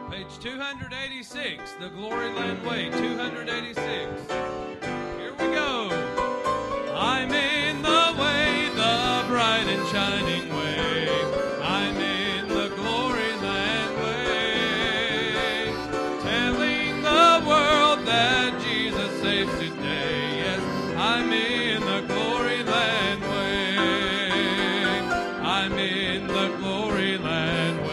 Page 286, The Glory Land Way, 286. Here we go. I'm in the way, the bright and shining way. I'm in the glory land way. Telling the world that Jesus saves today. Yes, I'm in the glory land way. I'm in the glory land way.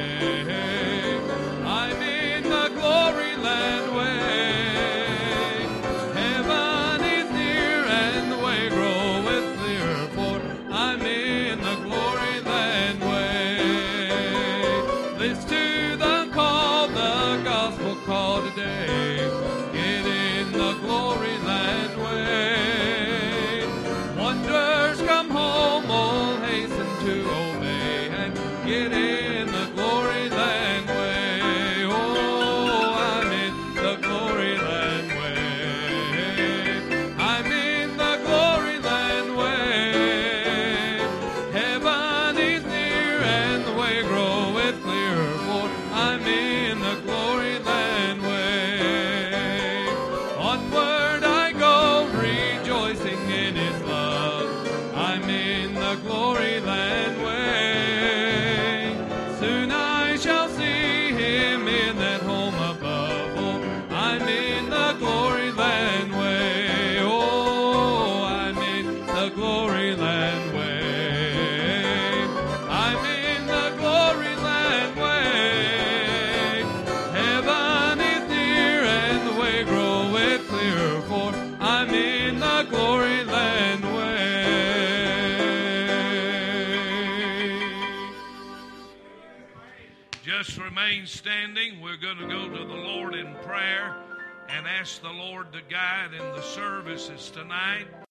I'm in the glory land way. Heaven is near and the way groweth clear, for I'm in the glory land way. Listen to the call, the gospel call today. Get in the glory land way. Wonders come home, all hasten to obey and get in the glory land way. Oh, I'm in the glory land way. I'm in the glory land way. Heaven is near and the way groweth clear, for I'm in the glory land way. Onward I go, rejoicing in His love. I'm in the glory land way. Soon I shall see Him in that home above. Oh, I'm in the glory land way. Oh, I'm in the glory land way. I'm in the glory land way. Heaven is near and the way groweth clear, for I'm in the glory land way. Just remain standing. We're going to go to the Lord in prayer and ask the Lord to guide in the services tonight.